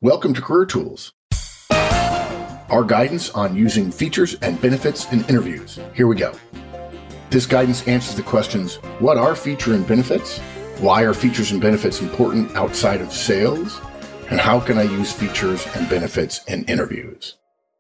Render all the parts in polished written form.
Welcome to Career Tools, our guidance on using features and benefits in interviews. Here we go. This guidance answers the questions, what are feature and benefits? Why are features and benefits important outside of sales? And how can I use features and benefits in interviews?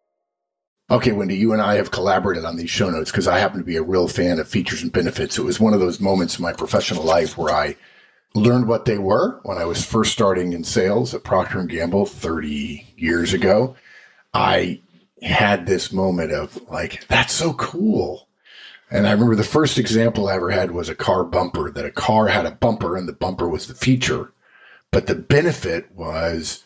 Okay, Wendy, you and I have collaborated on these show notes because I happen to be a real fan of features and benefits. It was one of those moments in my professional life where I learned what they were when I was first starting in sales at Procter & Gamble 30 years ago. I had this moment of like, that's so cool. And I remember the first example I ever had was a car bumper, that a car had a bumper and the bumper was the feature, but the benefit was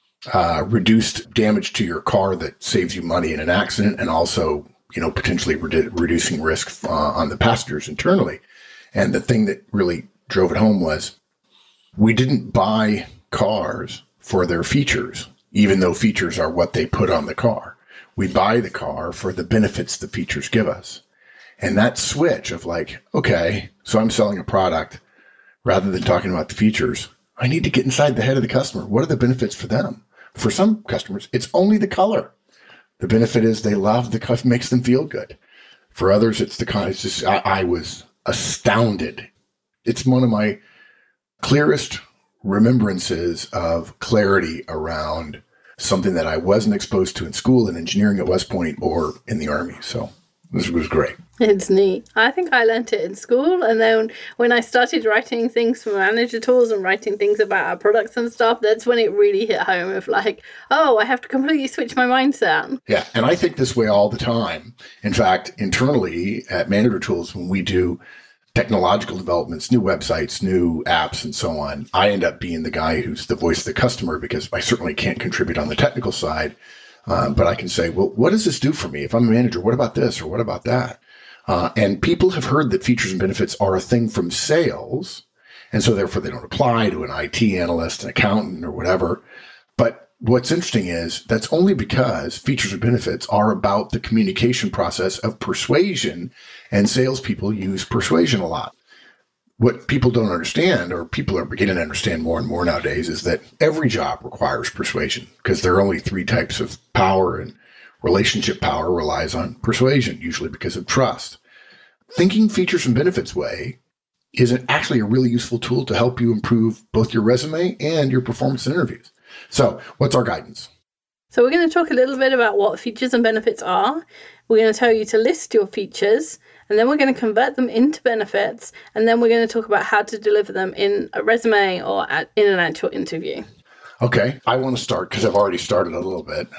reduced damage to your car that saves you money in an accident and also, potentially reducing risk on the passengers internally. And the thing that really drove it home was we didn't buy cars for their features, even though features are what they put on the car. We buy the car for the benefits the features give us. And that switch of like, okay, so I'm selling a product rather than talking about the features. I need to get inside the head of the customer. What are the benefits for them? For some customers, it's only the color. The benefit is they love the color, makes them feel good. For others, it's the kind. It's just I was astounded. It's one of my clearest remembrances of clarity around something that I wasn't exposed to in school in engineering at West Point or in the Army. So this was great. It's neat. I think I learned it in school. And then when I started writing things for manager tools and writing things about our products and stuff, that's when it really hit home of like, oh, I have to completely switch my mindset. Yeah. And I think this way all the time. In fact, internally at Manager Tools, when we do technological developments, new websites, new apps, and so on, I end up being the guy who's the voice of the customer because I certainly can't contribute on the technical side. But I can say, well, what does this do for me? If I'm a manager, what about this or what about that? And people have heard that features and benefits are a thing from sales. And so therefore they don't apply to an IT analyst, an accountant, or whatever. But what's interesting is that's only because features and benefits are about the communication process of persuasion, and salespeople use persuasion a lot. What people don't understand, or people are beginning to understand more and more nowadays, is that every job requires persuasion because there are only three types of power, and relationship power relies on persuasion, usually because of trust. Thinking features and benefits way is actually a really useful tool to help you improve both your resume and your performance in interviews. So what's our guidance? So we're going to talk a little bit about what features and benefits are. We're going to tell you to list your features, and then we're going to convert them into benefits, and then we're going to talk about how to deliver them in a resume or in an actual interview. Okay, I want to start because I've already started a little bit.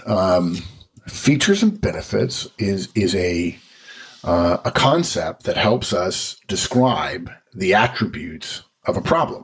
Features and benefits is a concept that helps us describe the attributes of a problem.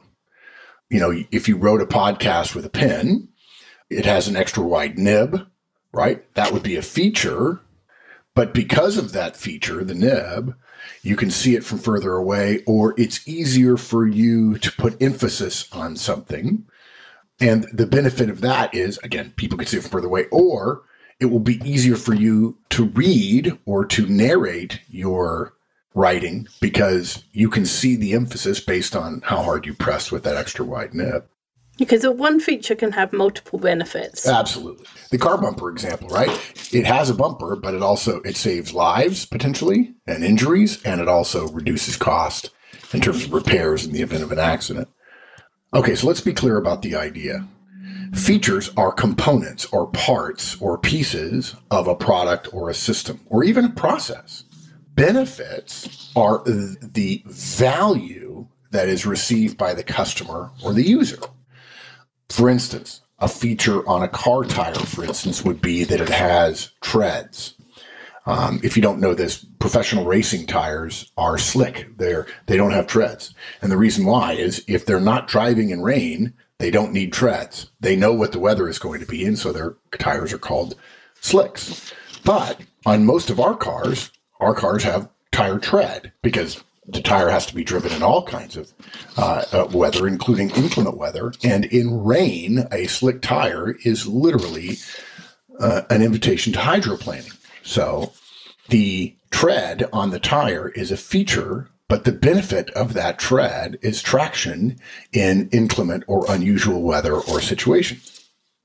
If you wrote a podcast with a pen, it has an extra wide nib, right? That would be a feature. But because of that feature, the nib, you can see it from further away, or it's easier for you to put emphasis on something. And the benefit of that is, again, people can see it from further away, or it will be easier for you to read or to narrate your writing because you can see the emphasis based on how hard you press with that extra wide nib. Because one feature can have multiple benefits. Absolutely. The car bumper example, right? It has a bumper, but it saves lives potentially and injuries, and it also reduces cost in terms of repairs in the event of an accident. Okay, so let's be clear about the idea. Features are components or parts or pieces of a product or a system or even a process. Benefits are the value that is received by the customer or the user. For instance, a feature on a car tire, for instance, would be that it has treads. If you don't know this, professional racing tires are slick. They don't have treads. And the reason why is if they're not driving in rain, they don't need treads. They know what the weather is going to be, and so their tires are called slicks. But on most of our cars have tire tread because the tire has to be driven in all kinds of weather, including inclement weather. And in rain, a slick tire is literally an invitation to hydroplaning. So the tread on the tire is a feature, but the benefit of that tread is traction in inclement or unusual weather or situation.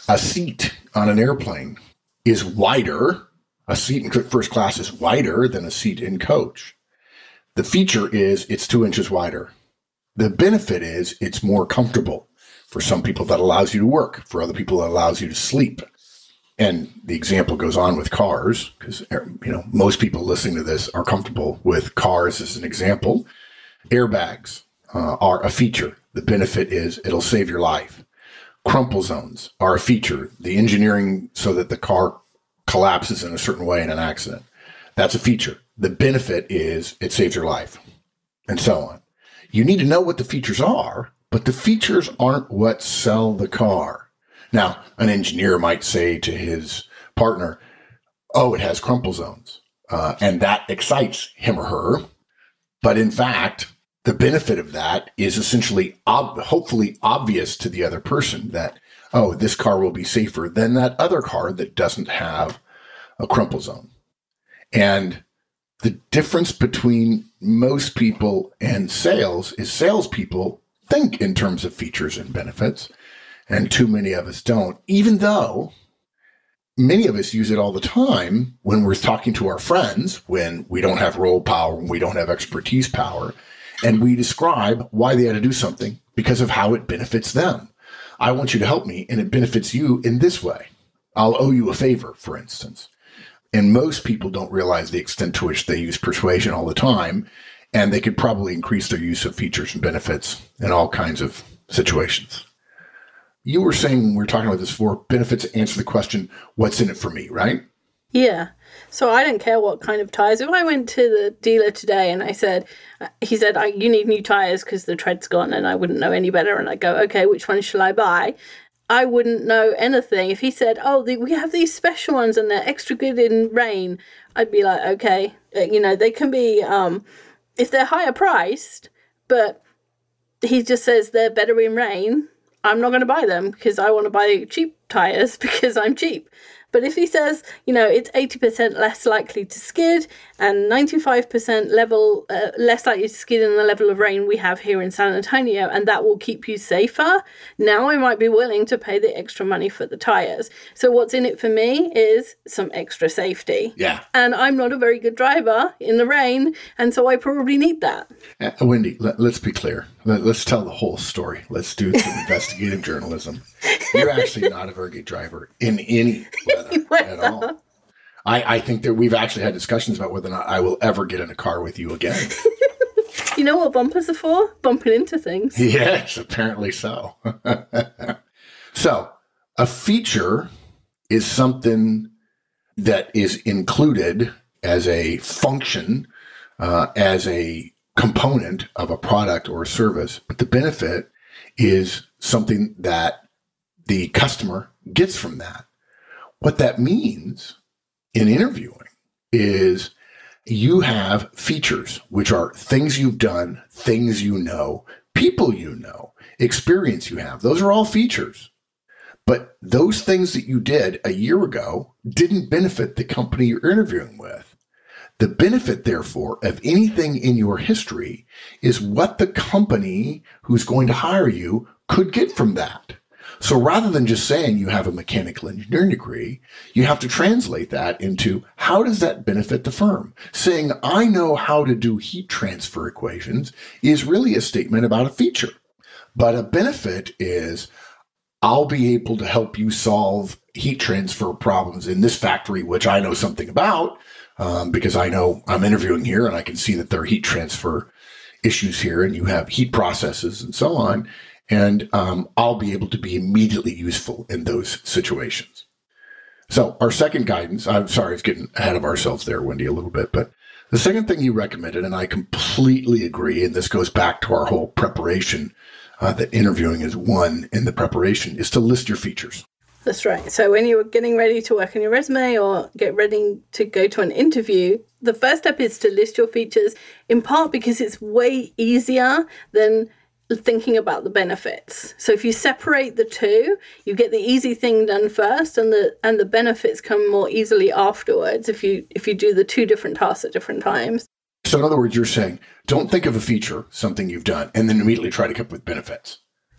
A seat on an airplane is wider. A seat in first class is wider than a seat in coach. The feature is it's 2 inches wider. The benefit is it's more comfortable. For some people, that allows you to work. For other people, it allows you to sleep. And the example goes on with cars, because most people listening to this are comfortable with cars as an example. Airbags are a feature. The benefit is it'll save your life. Crumple zones are a feature. The engineering so that the car collapses in a certain way in an accident. That's a feature. The benefit is it saves your life, and so on. You need to know what the features are, but the features aren't what sell the car. Now, an engineer might say to his partner, oh, it has crumple zones, and that excites him or her. But in fact, the benefit of that is essentially hopefully obvious to the other person that, oh, this car will be safer than that other car that doesn't have a crumple zone. And the difference between most people and sales is salespeople think in terms of features and benefits, and too many of us don't, even though many of us use it all the time when we're talking to our friends, when we don't have role power, when we don't have expertise power, and we describe why they had to do something because of how it benefits them. I want you to help me, and it benefits you in this way. I'll owe you a favor, for instance. And most people don't realize the extent to which they use persuasion all the time, and they could probably increase their use of features and benefits in all kinds of situations. You were saying, when we were talking about this before, benefits answer the question, what's in it for me, right? Yeah. So I don't care what kind of tires. If I went to the dealer today and he said, you need new tires because the tread's gone, and I wouldn't know any better, and I go, okay, which one shall I buy? I wouldn't know anything. If he said, we have these special ones and they're extra good in rain, I'd be like, okay. They can be, if they're higher priced, but he just says they're better in rain, I'm not going to buy them because I want to buy cheap tires because I'm cheap. But if he says, it's 80% less likely to skid and 95% less likely to skid in the level of rain we have here in San Antonio, and that will keep you safer, now I might be willing to pay the extra money for the tires. So what's in it for me is some extra safety. Yeah. And I'm not a very good driver in the rain, and so I probably need that. Wendy, let's be clear. Let's tell the whole story. Let's do some investigative journalism. You're actually not a very good driver in any weather at all. I think that we've actually had discussions about whether or not I will ever get in a car with you again. You know what bumpers are for? Bumping into things. Yes, apparently so. So, a feature is something that is included as a function, as a component of a product or a service, but the benefit is something that the customer gets from that. What that means in interviewing is you have features, which are things you've done, things you know, people you know, experience you have. Those are all features. But those things that you did a year ago didn't benefit the company you're interviewing with. The benefit, therefore, of anything in your history is what the company who's going to hire you could get from that. So rather than just saying you have a mechanical engineering degree, you have to translate that into how does that benefit the firm? Saying I know how to do heat transfer equations is really a statement about a feature. But a benefit is I'll be able to help you solve heat transfer problems in this factory, which I know something about because I know I'm interviewing here and I can see that there are heat transfer issues here and you have heat processes and so on. And I'll be able to be immediately useful in those situations. So our second guidance, I'm sorry, it's getting ahead of ourselves there, Wendy, a little bit. But the second thing you recommended, and I completely agree, and this goes back to our whole preparation, that interviewing is one in the preparation, is to list your features. That's right. So when you're getting ready to work on your resume or get ready to go to an interview, the first step is to list your features, in part because it's way easier than thinking about the benefits. So if you separate the two, you get the easy thing done first, and the benefits come more easily afterwards if you do the two different tasks at different times. So in other words, you're saying, don't think of a feature, something you've done, and then immediately try to come up with benefits.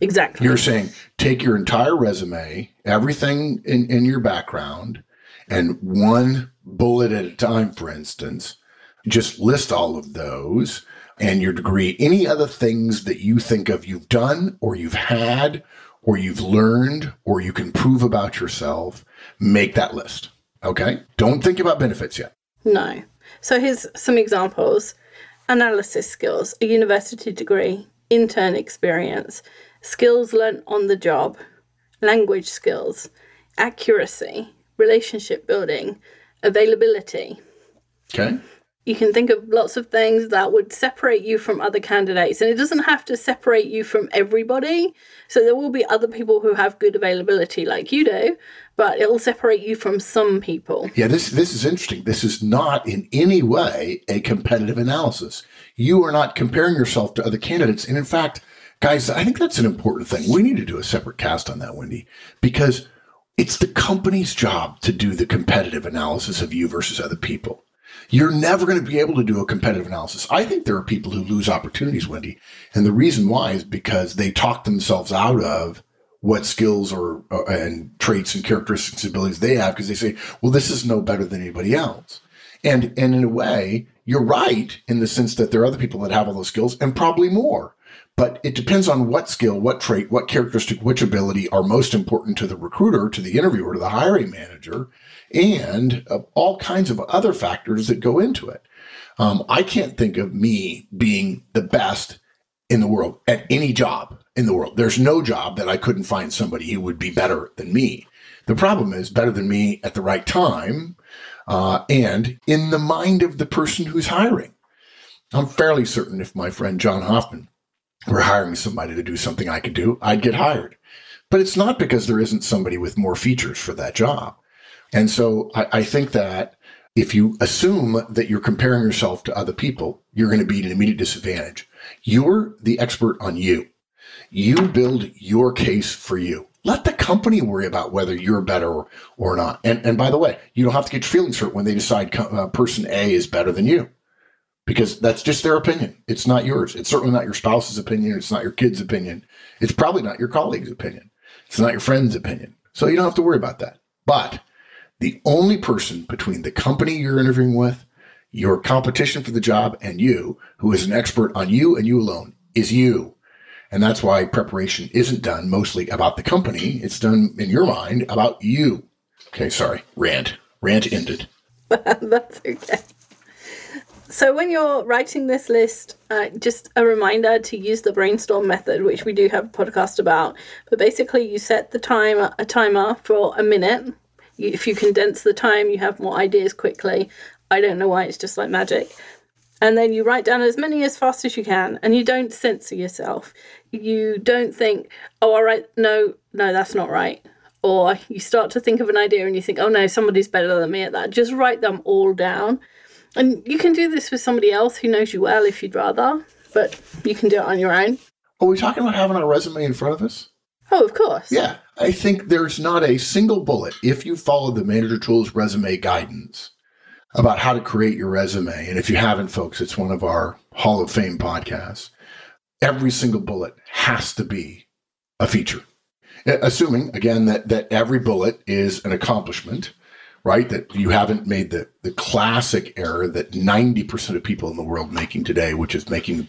Exactly. You're saying take your entire resume, everything in your background, and one bullet at a time, for instance, just list all of those and your degree, any other things that you think of you've done or you've had or you've learned or you can prove about yourself, make that list. Okay? Don't think about benefits yet. No. So here's some examples. Analysis skills, a university degree, intern experience, skills learnt on the job, language skills, accuracy, relationship building, availability. Okay. You can think of lots of things that would separate you from other candidates, and it doesn't have to separate you from everybody. So there will be other people who have good availability like you do, but it will separate you from some people. Yeah, this is interesting. This is not in any way a competitive analysis. You are not comparing yourself to other candidates. And in fact, guys, I think that's an important thing. We need to do a separate cast on that, Wendy, because it's the company's job to do the competitive analysis of you versus other people. You're never going to be able to do a competitive analysis. I think there are people who lose opportunities, Wendy. And the reason why is because they talk themselves out of what skills or and traits and characteristics and abilities they have because they say, well, this is no better than anybody else. And in a way, you're right in the sense that there are other people that have all those skills and probably more. But it depends on what skill, what trait, what characteristic, which ability are most important to the recruiter, to the interviewer, to the hiring manager, and all kinds of other factors that go into it. I can't think of me being the best in the world at any job in the world. There's no job that I couldn't find somebody who would be better than me. The problem is better than me at the right time and in the mind of the person who's hiring. I'm fairly certain if my friend John Hoffman were hiring somebody to do something I could do, I'd get hired. But it's not because there isn't somebody with more features for that job. And so I think that if you assume that you're comparing yourself to other people, you're going to be at an immediate disadvantage. You're the expert on you. You build your case for you. Let the company worry about whether you're better or not. And by the way, you don't have to get your feelings hurt when they decide person A is better than you, because that's just their opinion. It's not yours. It's certainly not your spouse's opinion. It's not your kid's opinion. It's probably not your colleague's opinion. It's not your friend's opinion. So you don't have to worry about that. But the only person between the company you're interviewing with, your competition for the job, and you, who is an expert on you and you alone, is you. And that's why preparation isn't done mostly about the company. It's done, in your mind, about you. Okay, sorry. Rant. Rant ended. That's okay. So when you're writing this list, just a reminder to use the brainstorm method, which we do have a podcast about. But basically, you set a timer for a minute. If you condense the time, you have more ideas quickly. I don't know why, it's just like magic. And then you write down as many as fast as you can, and you don't censor yourself. You don't think, oh, all right, no, that's not right. Or you start to think of an idea and you think, oh no, somebody's better than me at that. Just write them all down. And you can do this with somebody else who knows you well if you'd rather, but you can do it on your own. Are we talking about having our resume in front of us? Oh, of course. Yeah. I think there's not a single bullet, if you follow the Manager Tools resume guidance, about how to create your resume. And if you haven't, folks, it's one of our Hall of Fame podcasts. Every single bullet has to be a feature. Assuming, again, that every bullet is an accomplishment, right? That you haven't made the classic error that 90% of people in the world making today, which is making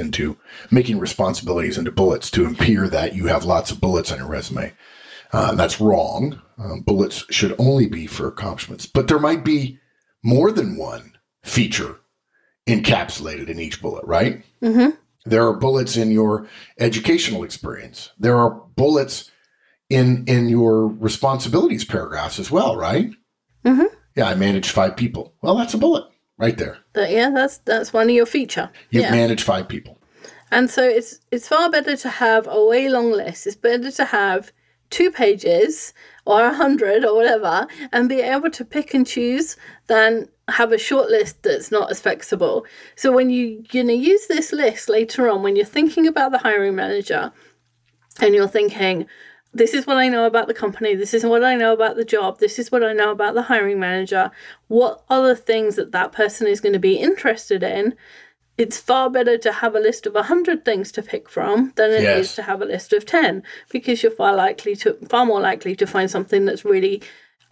responsibilities into bullets to appear that you have lots of bullets on your resume. That's wrong. Bullets should only be for accomplishments, but there might be more than one feature encapsulated in each bullet, right? Mm-hmm. There are bullets in your educational experience. There are bullets in your responsibilities paragraphs as well, right? Mm-hmm. Yeah, I managed 5 people. Well, that's a bullet right there. That's one of your feature. You've managed 5 people. And so it's far better to have a way long list. It's better to have 2 pages or 100 or whatever and be able to pick and choose than have a short list that's not as flexible. So when you're going to use this list later on, when you're thinking about the hiring manager and you're thinking, this is what I know about the company, this is what I know about the job, this is what I know about the hiring manager, what are the things that person is going to be interested in? it's far better to have a list of 100 things to pick from than it is to have a list of 10, because you're far more likely to find something that's really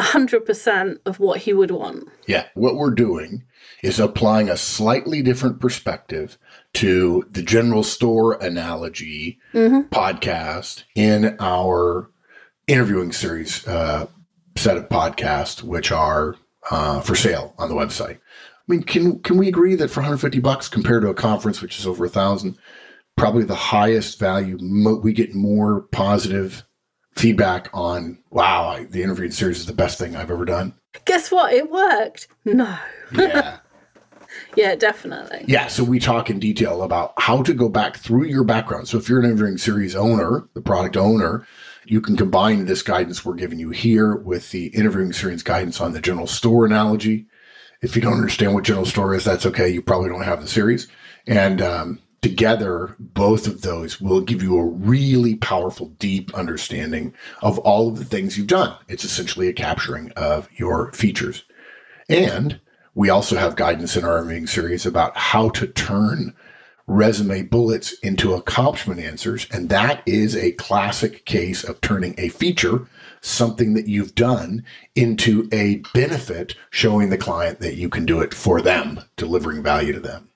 100% of what he would want. Yeah. What we're doing is applying a slightly different perspective to the general store analogy podcast in our interviewing series set of podcasts, which are for sale on the website. I mean, can we agree that for $150 compared to a conference, which is over $1,000, probably the highest value, we get more positive feedback on, wow, the interviewing series is the best thing I've ever done? Guess what? It worked. No. Yeah. Yeah, definitely. Yeah, so we talk in detail about how to go back through your background. So if you're an interviewing series owner, the product owner, you can combine this guidance we're giving you here with the interviewing series guidance on the general store analogy. If you don't understand what general store is, that's okay. You probably don't have the series. And together, both of those will give you a really powerful, deep understanding of all of the things you've done. It's essentially a capturing of your features. And we also have guidance in our interviewing series about how to turn resume bullets into accomplishment answers. And that is a classic case of turning a feature, something that you've done, into a benefit, showing the client that you can do it for them, delivering value to them.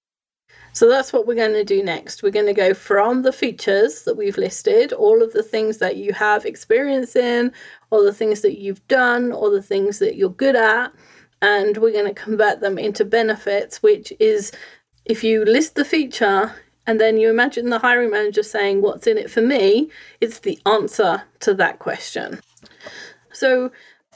So that's what we're going to do next. We're going to go from the features that we've listed, all of the things that you have experience in, or the things that you've done, or the things that you're good at, and we're going to convert them into benefits, which is, if you list the feature and then you imagine the hiring manager saying, what's in it for me? It's the answer to that question. So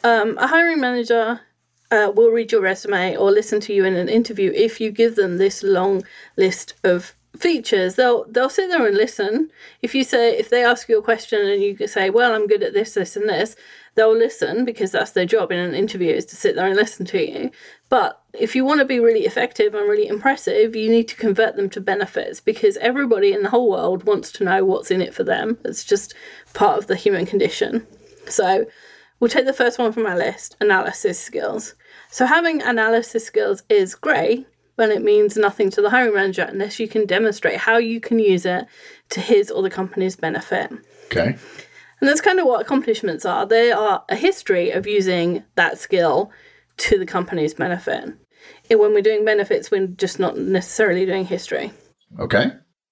a hiring manager will read your resume or listen to you in an interview. If you give them this long list of features, they'll sit there and listen. If they ask you a question and you say, well, I'm good at this, this, and this, they'll listen, because that's their job in an interview, is to sit there and listen to you. But if you want to be really effective and really impressive, you need to convert them to benefits, because everybody in the whole world wants to know what's in it for them. It's just part of the human condition. So we'll take the first one from our list, analysis skills. So having analysis skills is great, when it means nothing to the hiring manager unless you can demonstrate how you can use it to his or the company's benefit. Okay. And that's kind of what accomplishments are. They are a history of using that skill to the company's benefit. And when we're doing benefits, we're just not necessarily doing history. Okay.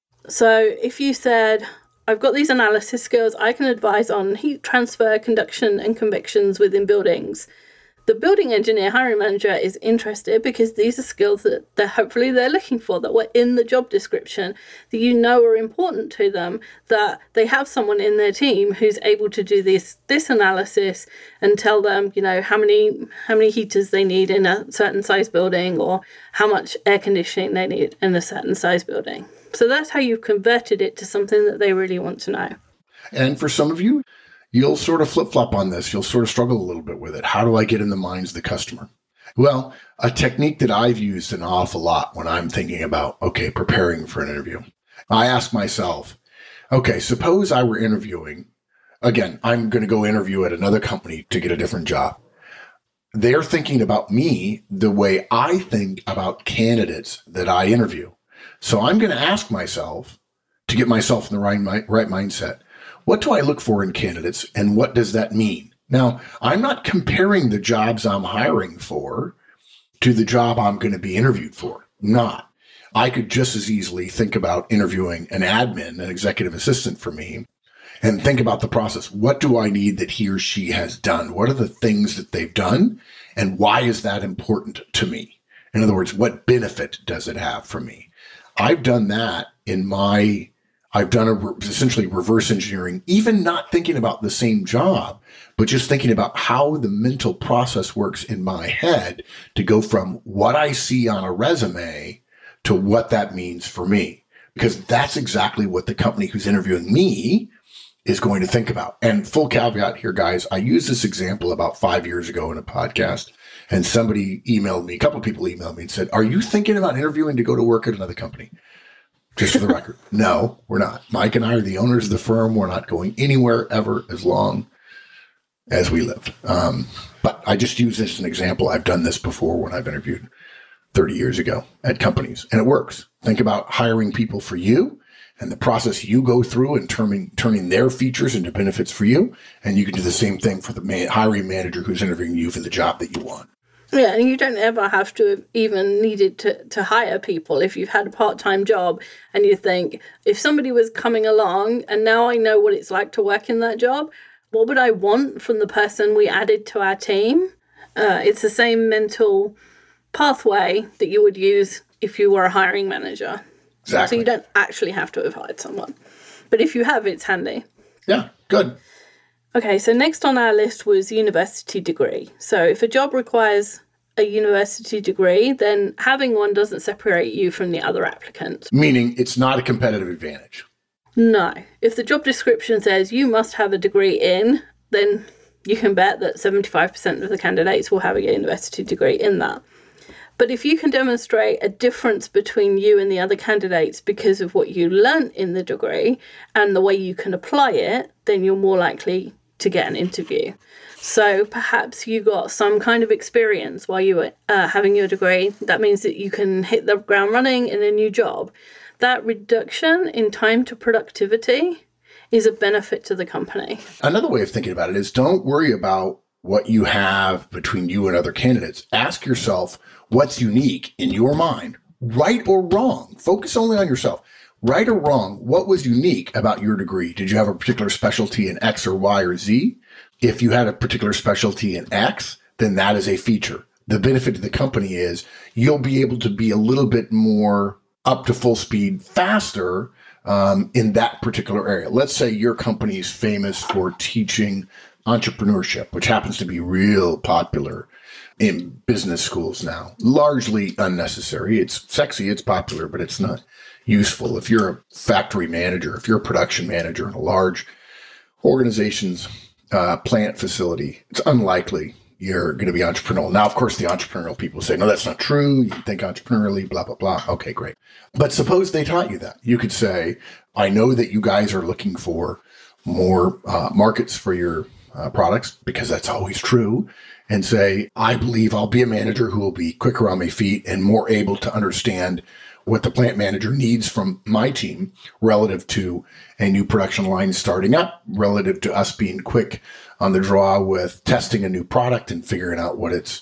So if you said, I've got these analysis skills, I can advise on heat transfer, conduction, and convections within buildings. The building engineer hiring manager is interested because these are skills that hopefully they're looking for, that were in the job description, that you know are important to them, that they have someone in their team who's able to do this analysis and tell them, how many heaters they need in a certain size building, or how much air conditioning they need in a certain size building. So that's how you've converted it to something that they really want to know. And for some of you, you'll sort of flip-flop on this. You'll sort of struggle a little bit with it. How do I get in the minds of the customer? Well, a technique that I've used an awful lot when I'm thinking about, preparing for an interview. I ask myself, suppose I were interviewing. Again, I'm going to go interview at another company to get a different job. They're thinking about me the way I think about candidates that I interview. So I'm going to ask myself, to get myself in the right mindset, what do I look for in candidates, and what does that mean? Now, I'm not comparing the jobs I'm hiring for to the job I'm going to be interviewed for. Not. I could just as easily think about interviewing an admin, an executive assistant for me, and think about the process. What do I need that he or she has done? What are the things that they've done, and why is that important to me? In other words, what benefit does it have for me? I've done that I've done essentially reverse engineering, even not thinking about the same job, but just thinking about how the mental process works in my head to go from what I see on a resume to what that means for me. Because that's exactly what the company who's interviewing me is going to think about. And full caveat here, guys, I used this example about 5 years ago in a podcast, and a couple of people emailed me and said, are you thinking about interviewing to go to work at another company? Just for the record, no, we're not. Mike and I are the owners of the firm. We're not going anywhere ever as long as we live. But I just use this as an example. I've done this before when I've interviewed 30 years ago at companies, and it works. Think about hiring people for you and the process you go through and turning their features into benefits for you. And you can do the same thing for the hiring manager who's interviewing you for the job that you want. Yeah, and you don't ever have to have even needed to hire people. If you've had a part-time job and you think, if somebody was coming along and now I know what it's like to work in that job, what would I want from the person we added to our team? It's the same mental pathway that you would use if you were a hiring manager. Exactly. So you don't actually have to have hired someone. But if you have, it's handy. Yeah, good. Okay, so next on our list was university degree. So if a job requires a university degree, then having one doesn't separate you from the other applicants. Meaning it's not a competitive advantage. No. If the job description says you must have a degree in, then you can bet that 75% of the candidates will have a university degree in that. But if you can demonstrate a difference between you and the other candidates because of what you learnt in the degree and the way you can apply it, then you're more likely to get an interview. So perhaps you got some kind of experience while you were having your degree. That means that you can hit the ground running in a new job. That reduction in time to productivity is a benefit to the company. Another way of thinking about it is don't worry about what you have between you and other candidates. Ask yourself what's unique in your mind, right or wrong. Focus only on yourself. Right or wrong, what was unique about your degree? Did you have a particular specialty in X or Y or Z? If you had a particular specialty in X, then that is a feature. The benefit to the company is you'll be able to be a little bit more up to full speed faster in that particular area. Let's say your company is famous for teaching entrepreneurship, which happens to be real popular in business schools now. Largely unnecessary. It's sexy, it's popular, but it's not useful. If you're a factory manager, if you're a production manager in a large organization's plant facility, it's unlikely you're going to be entrepreneurial. Now, of course, the entrepreneurial people say, no, that's not true. You think entrepreneurially, blah, blah, blah. Okay, great. But suppose they taught you that. You could say, I know that you guys are looking for more markets for your products, because that's always true, and say, I believe I'll be a manager who will be quicker on my feet and more able to understand what the plant manager needs from my team relative to a new production line starting up, relative to us being quick on the draw with testing a new product and figuring out what its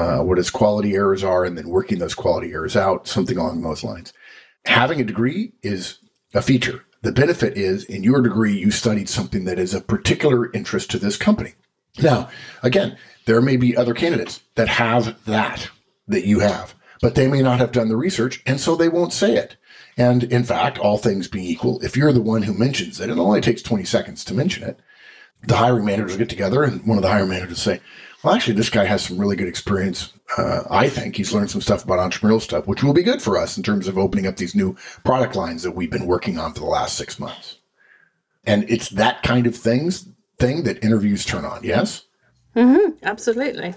quality errors are, and then working those quality errors out, something along those lines. Having a degree is a feature. The benefit is, in your degree, you studied something that is of particular interest to this company. Now, again, there may be other candidates that have that you have, but they may not have done the research, and so they won't say it. And in fact, all things being equal, if you're the one who mentions it, it only takes 20 seconds to mention it, the hiring managers get together, and one of the hiring managers say, well, actually, this guy has some really good experience. I think he's learned some stuff about entrepreneurial stuff, which will be good for us in terms of opening up these new product lines that we've been working on for the last 6 months. And it's that kind of thing that interviews turn on, yes? Mm-hmm, absolutely.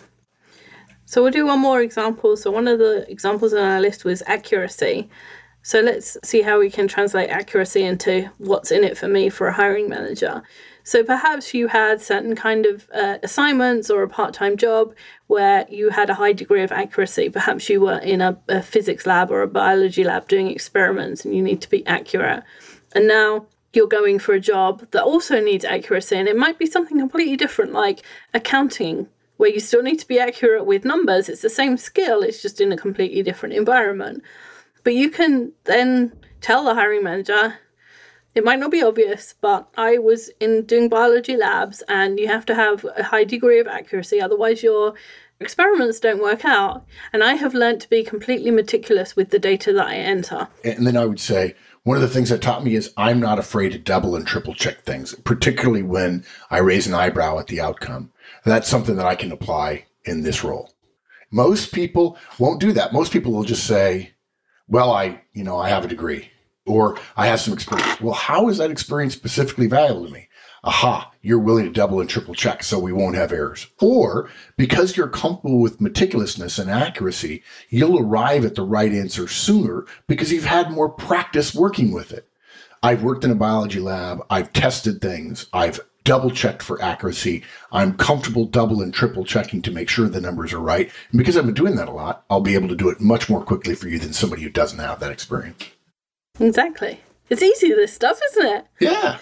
So we'll do one more example. So one of the examples on our list was accuracy. So let's see how we can translate accuracy into what's in it for me for a hiring manager. So perhaps you had certain kind of assignments or a part-time job where you had a high degree of accuracy. Perhaps you were in a physics lab or a biology lab doing experiments and you need to be accurate. And now you're going for a job that also needs accuracy, and it might be something completely different, like accounting, where you still need to be accurate with numbers. It's the same skill, it's just in a completely different environment. But you can then tell the hiring manager, it might not be obvious, but I was in doing biology labs and you have to have a high degree of accuracy, otherwise your experiments don't work out. And I have learned to be completely meticulous with the data that I enter. And then I would say, one of the things that taught me is I'm not afraid to double and triple check things, particularly when I raise an eyebrow at the outcome. That's something that I can apply in this role. Most people won't do that. Most people will just say, well, I have a degree, or I have some experience. Well, how is that experience specifically valuable to me? Aha, you're willing to double and triple check so we won't have errors. Or because you're comfortable with meticulousness and accuracy, you'll arrive at the right answer sooner because you've had more practice working with it. I've worked in a biology lab. I've tested things. I've double checked for accuracy. I'm comfortable double and triple checking to make sure the numbers are right. And because I've been doing that a lot, I'll be able to do it much more quickly for you than somebody who doesn't have that experience. Exactly. It's easy, this stuff, isn't it? Yeah.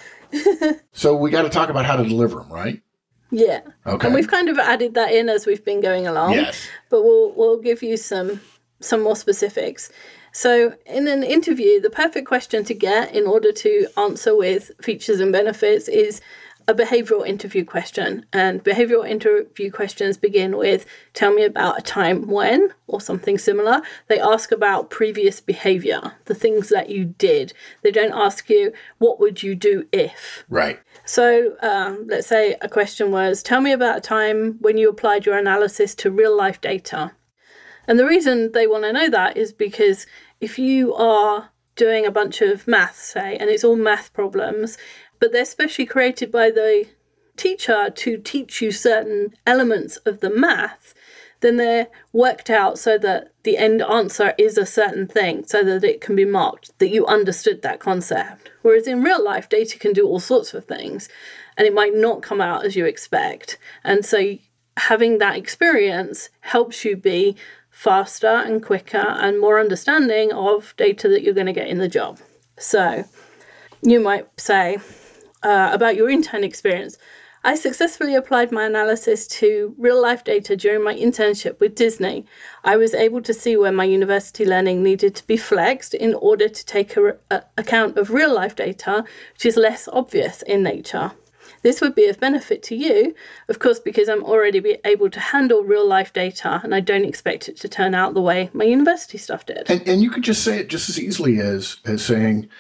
So we got to talk about how to deliver them, right? Yeah. Okay. And we've kind of added that in as we've been going along. Yes. But we'll give you some more specifics. So in an interview, the perfect question to get in order to answer with features and benefits is a behavioral interview question. And behavioral interview questions begin with, tell me about a time when, or something similar. They ask about previous behavior, the things that you did. They don't ask you, what would you do if? Right. So let's say a question was, tell me about a time when you applied your analysis to real life data. And the reason they want to know that is because if you are doing a bunch of maths, say, and it's all math problems, but they're specially created by the teacher to teach you certain elements of the math, then they're worked out so that the end answer is a certain thing, so that it can be marked that you understood that concept. Whereas in real life, data can do all sorts of things, and it might not come out as you expect. And so having that experience helps you be faster and quicker and more understanding of data that you're going to get in the job. So you might say about your intern experience, I successfully applied my analysis to real-life data during my internship with Disney. I was able to see where my university learning needed to be flexed in order to take account of real-life data, which is less obvious in nature. This would be of benefit to you, of course, because I'm already able to handle real-life data and I don't expect it to turn out the way my university stuff did. And you could just say it just as easily as saying,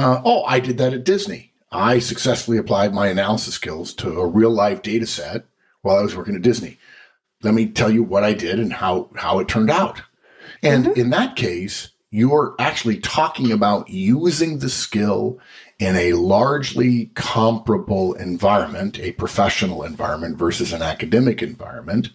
I did that at Disney. I successfully applied my analysis skills to a real-life data set while I was working at Disney. Let me tell you what I did and how it turned out. And in that case, you're actually talking about using the skill in a largely comparable environment, a professional environment versus an academic environment.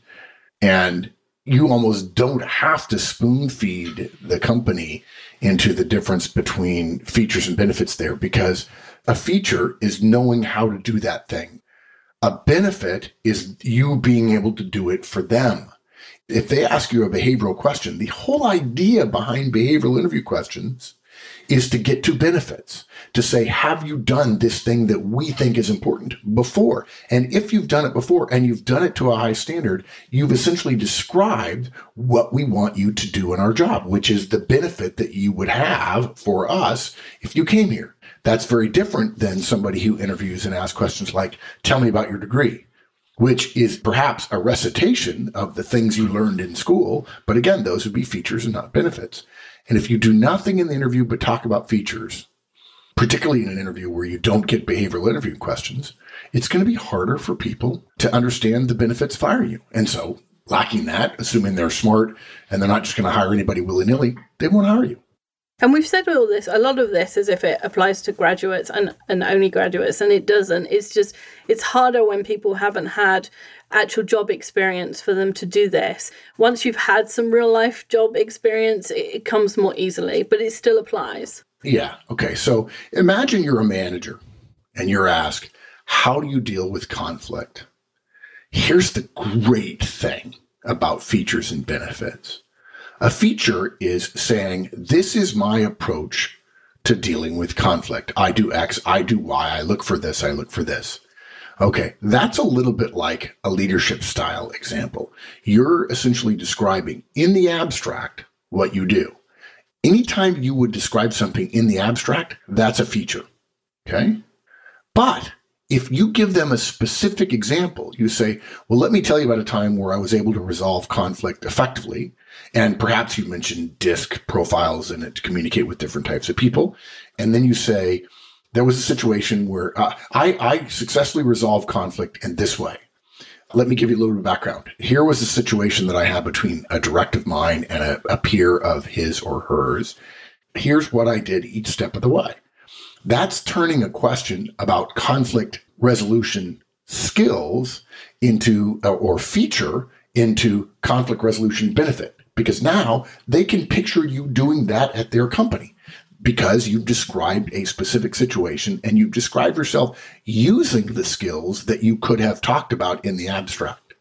And you almost don't have to spoon feed the company into the difference between features and benefits there, because a feature is knowing how to do that thing. A benefit is you being able to do it for them. If they ask you a behavioral question, the whole idea behind behavioral interview questions is to get to benefits, to say, have you done this thing that we think is important before? And if you've done it before and you've done it to a high standard, you've essentially described what we want you to do in our job, which is the benefit that you would have for us if you came here. That's very different than somebody who interviews and asks questions like, tell me about your degree, which is perhaps a recitation of the things you learned in school. But again, those would be features and not benefits. And if you do nothing in the interview but talk about features, particularly in an interview where you don't get behavioral interview questions, it's going to be harder for people to understand the benefits of hiring you. And so lacking that, assuming they're smart and they're not just going to hire anybody willy-nilly, they won't hire you. And we've said all this, a lot of this, as if it applies to graduates and only graduates, and it doesn't. It's harder when people haven't had actual job experience for them to do this. Once you've had some real life job experience, it comes more easily, but it still applies. Yeah. Okay. So imagine you're a manager and you're asked, how do you deal with conflict? Here's the great thing about features and benefits. A feature is saying, this is my approach to dealing with conflict. I do X, I do Y, I look for this, I look for this. Okay, that's a little bit like a leadership style example. You're essentially describing in the abstract what you do. Anytime you would describe something in the abstract, that's a feature. Okay? But if you give them a specific example, you say, well, let me tell you about a time where I was able to resolve conflict effectively. And perhaps you mentioned DISC profiles in it to communicate with different types of people. And then you say, there was a situation where I successfully resolved conflict in this way. Let me give you a little bit of background. Here was a situation that I had between a direct of mine and a peer of his or hers. Here's what I did each step of the way. That's turning a question about conflict resolution skills into, or feature, into conflict resolution benefit. Because now they can picture you doing that at their company. because you've described a specific situation and you've described yourself using the skills that you could have talked about in the abstract.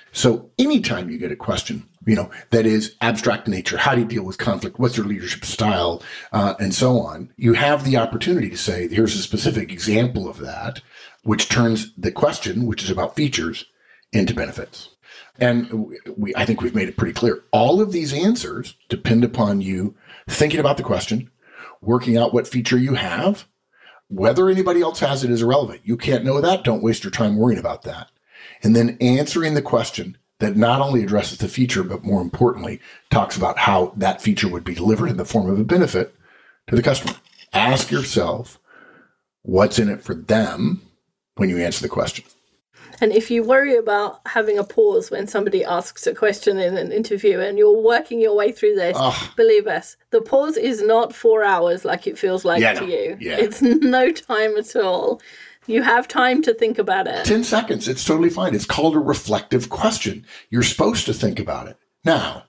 So anytime you get a question, that is abstract in nature, how do you deal with conflict? What's your leadership style? And so on. You have the opportunity to say, here's a specific example of that, which turns the question, which is about features, into benefits. And I think we've made it pretty clear. All of these answers depend upon you thinking about the question, working out what feature you have. Whether anybody else has it is irrelevant. You can't know that. Don't waste your time worrying about that. And then answering the question that not only addresses the feature, but more importantly, talks about how that feature would be delivered in the form of a benefit to the customer. Ask yourself what's in it for them when you answer the question. And if you worry about having a pause when somebody asks a question in an interview and you're working your way through this, believe us, the pause is not 4 hours like it feels like to you. Yeah. It's no time at all. You have time to think about it. 10 seconds. It's totally fine. It's called a reflective question. You're supposed to think about it. Now,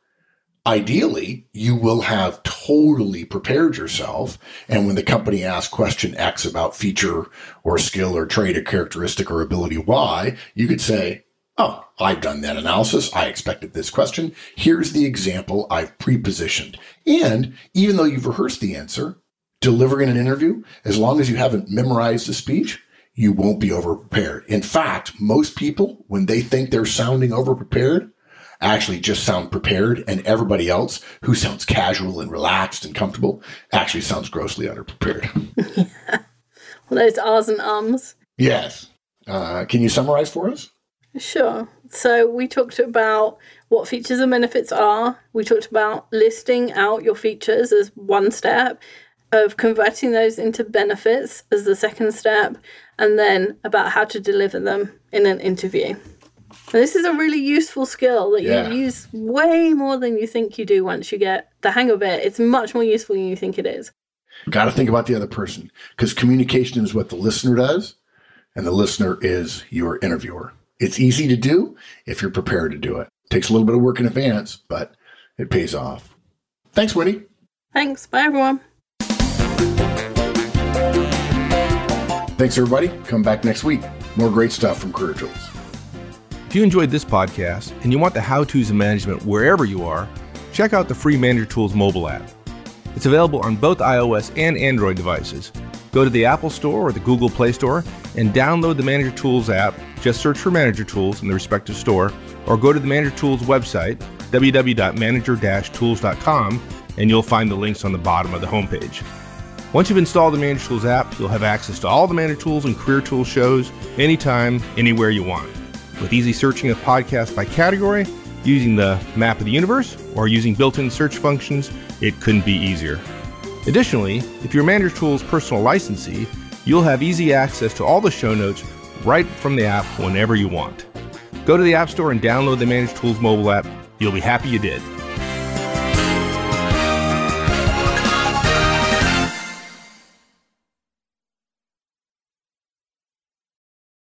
ideally, you will have totally prepared yourself. And when the company asks question X about feature or skill or trait or characteristic or ability Y, you could say, oh, I've done that analysis. I expected this question. Here's the example I've pre-positioned. And even though you've rehearsed the answer, delivering an interview, as long as you haven't memorized the speech, you won't be overprepared. In fact, most people, when they think they're sounding overprepared, actually just sound prepared, and everybody else who sounds casual and relaxed and comfortable actually sounds grossly underprepared. Yeah. Well, those R's and ums. Yes. Can you summarize for us? Sure. So we talked about what features and benefits are. We talked about listing out your features as one step, of converting those into benefits as the second step, and then about how to deliver them in an interview. And this is a really useful skill that you use way more than you think you do once you get the hang of it. It's much more useful than you think it is. Got to think about the other person, because communication is what the listener does, and the listener is your interviewer. It's easy to do if you're prepared to do it. Takes a little bit of work in advance, but it pays off. Thanks, Wendy. Thanks. Bye, everyone. Thanks, everybody. Come back next week. More great stuff from Career Tools. If you enjoyed this podcast and you want the how-tos of management wherever you are, check out the free Manager Tools mobile app. It's available on both iOS and Android devices. Go to the Apple Store or the Google Play Store and download the Manager Tools app. Just search for Manager Tools in the respective store, or go to the Manager Tools website, www.manager-tools.com, and you'll find the links on the bottom of the homepage. Once you've installed the Manager Tools app, you'll have access to all the Manager Tools and Career Tools shows anytime, anywhere you want. With easy searching of podcasts by category, using the map of the universe, or using built-in search functions, it couldn't be easier. Additionally, if you're Manager Tools personal licensee, you'll have easy access to all the show notes right from the app whenever you want. Go to the App Store and download the Manager Tools mobile app. You'll be happy you did.